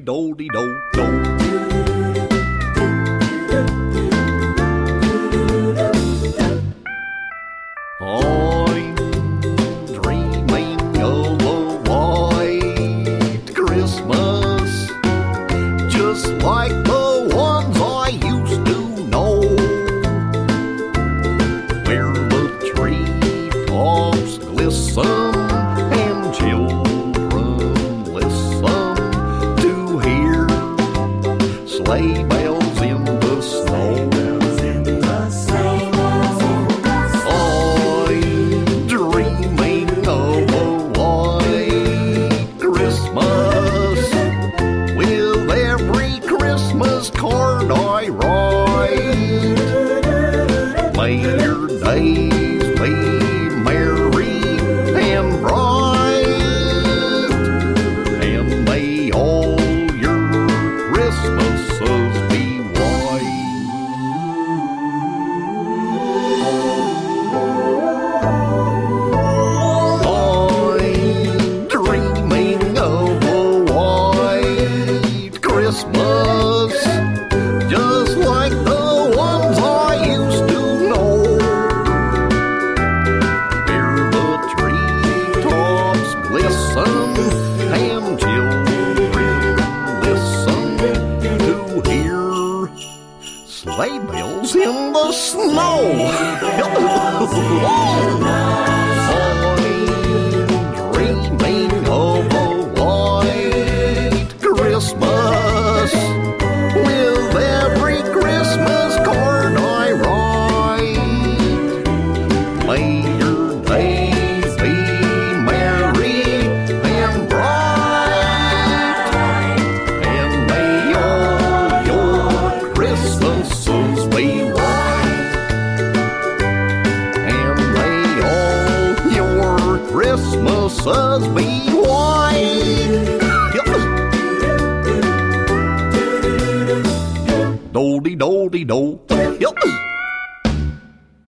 I'm dreaming of a white Christmas, just like the ones I used to know, where the treetops glisten and children listen to hear sleigh bells in the snow. Card I write, may your days be merry and bright, and may all your Christmases be white. I'm dreaming of a white Christmas, just like the ones I used to know, where the treetops glisten and children listen to hear sleigh bells in the snow. I'm dreaming of a white Christmas, with every Christmas card I write. May your days be merry and bright, and may all your Christmases be white, and may all your Christmases be white. Do-de-do-de-do. Yep.